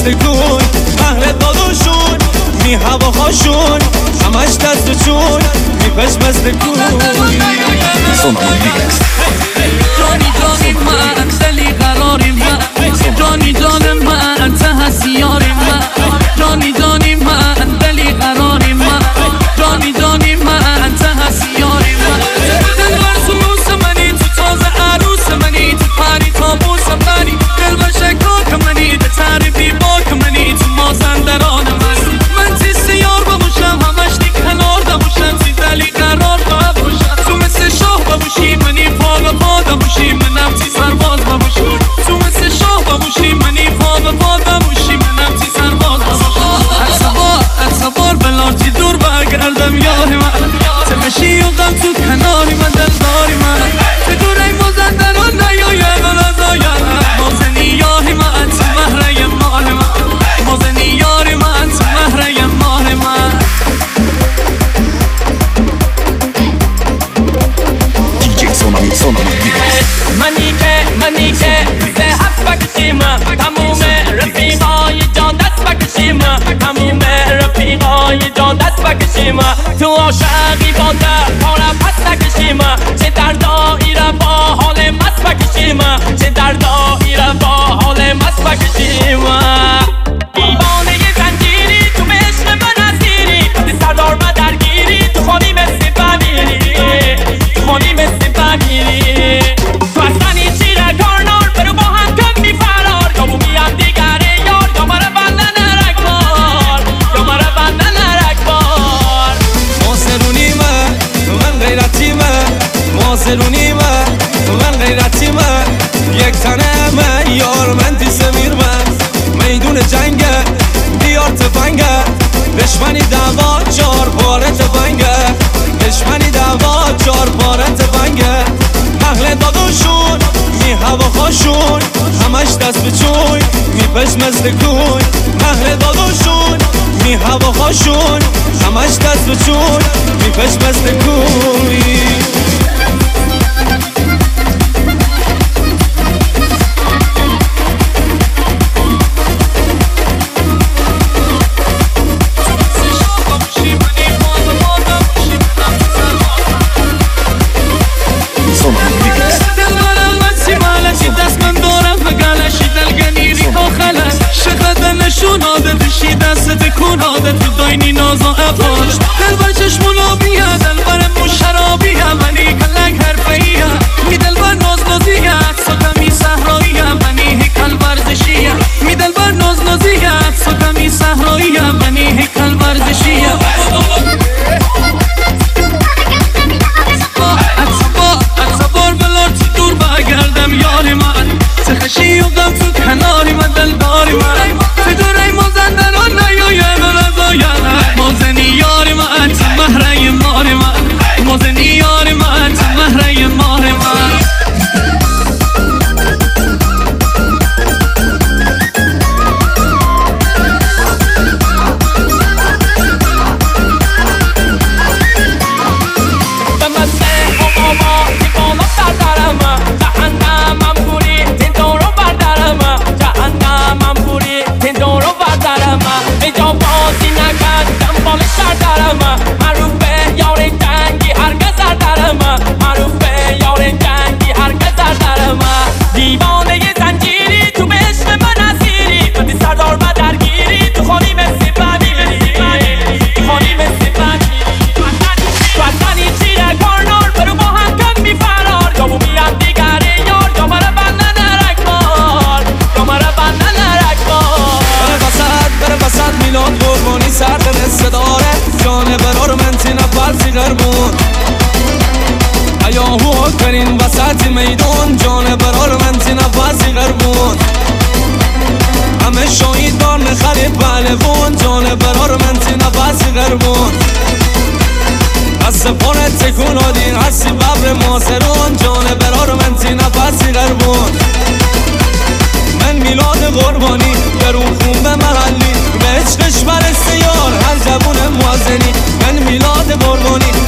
کوی اهل داداشون می هواهاشون همش دست و چون می پش مثل کوی جانی جانی من دلی قراری من جانی جان من انت هستیاری من جانی جانی من دلی قراری من جانی جانی من انت هستیاری من دل بر سلوس منی تو تازه عروس منی تو پری تابوس منی دل بر شکاک منی به تعریفی باک منی تو مازندران من تیست یار بموشم همش دی کنار دموشم سی دلی قرار بموشم تو مثل شاه بموشی منی پا به پا دموشی منم تی سرباز بموشی تو مثل شاه بموشی منی پا به پا دموشی منم تی سرباز بموشی هر بار بلارتی دور برگردم یاری من تمشی و غم تو کناری من دلداری من بدون ای مازندران نیاید و نزاید مازنی یاری من تو مهره ماه من مازنی یاری من تو مهره ماه من منی که سه هفت بکشیم تموم رفیقای جان دست بکشیم تموم رفیقای جان دست بکشیم تو عاشقی با در پاره پس نکشیم چه در دایره با حال مست بکشیم چه در دایره با حال مست بکشیم دیوانه زنجیری تو عشق من اسیری سردار من درگیری تو خانی مثل فمیری تو خانی مثل فمیری تو اصلانی چیره کارنار برو با هم کم بی فرار یا بومیم دیگره یار یا مرا بندن رکبار یا مرا بندن رکبار ماسرونی من غیرتی ماسرونی من غیرتی یک تنه من یار من تی سمیر میدون جنگه بیار تفنگه دشمنی دعوا چار پاره تفنگه دشمنی دعوا چار پاره تفنگه اهل داداشون می هواهاشون همش دست به چوی می پش مثل کوی اهل داداشون می هواهاشون همش دست به چوی می پش مثل کوی عادت تو داینی ناز و افاش دل بر چشمونا بیه دل بر مشرابیه منی کلک حرفیه می دل بر ناز نازیه سکمی صحراییه منی هیکل ورزشیه می دل بر ناز نازیه سکمی صحراییه منی هیکل ورزشیه اتبار بلارتی دور برگردم یاری من تخشی و غم تو کناری من دلداری من بدون ای مازندران نیاید و نزاید مازنی یاری من تو مهره مار من مازنی یاری من تو مهره مار من ترین وسط میدون جان برار من تی نفسی غربون همه شاید دار نخری پهلوون جان برار من تی نفسی غربون از سپانت تکون آدین هستی ببر ماسرون جان برار من تی نفسی غربون من میلاد قربانی درون خون به محلی به عشقش برسته یار هر جوون موزنی من میلاد قربانی